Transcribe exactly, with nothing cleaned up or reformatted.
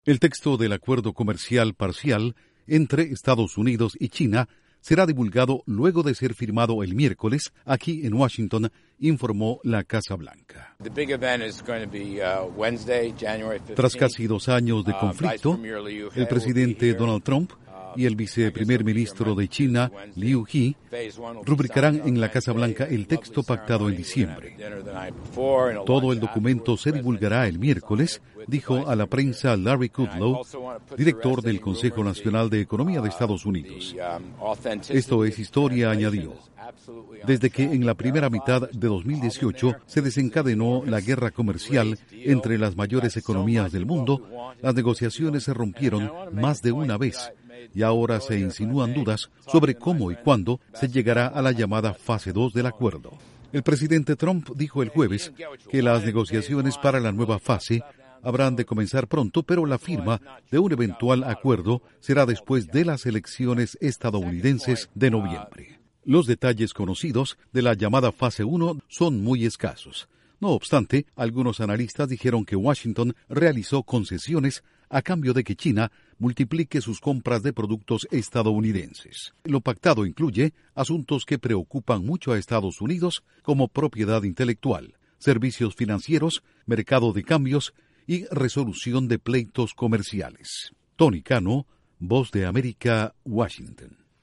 El texto del acuerdo comercial parcial entre Estados Unidos y China será divulgado luego de ser firmado el miércoles aquí en Washington, informó la Casa Blanca. Tras casi dos años de conflicto, el presidente Donald Trump y el viceprimer ministro de China, Liu He, rubricarán en la Casa Blanca el texto pactado en diciembre. Todo el documento se divulgará el miércoles, dijo a la prensa Larry Kudlow, director del Consejo Nacional de Economía de Estados Unidos. Esto es historia, añadió. Desde que en la primera mitad de dos mil dieciocho se desencadenó la guerra comercial entre las mayores economías del mundo, las negociaciones se rompieron más de una vez y ahora se insinúan dudas sobre cómo y cuándo se llegará a la llamada fase dos del acuerdo. El presidente Trump dijo el jueves que las negociaciones para la nueva fase habrán de comenzar pronto, pero la firma de un eventual acuerdo será después de las elecciones estadounidenses de noviembre. Los detalles conocidos de la llamada fase uno son muy escasos. No obstante, algunos analistas dijeron que Washington realizó concesiones a cambio de que China multiplique sus compras de productos estadounidenses. Lo pactado incluye asuntos que preocupan mucho a Estados Unidos, como propiedad intelectual, servicios financieros, mercado de cambios y resolución de pleitos comerciales. Tony Cano, Voz de América, Washington.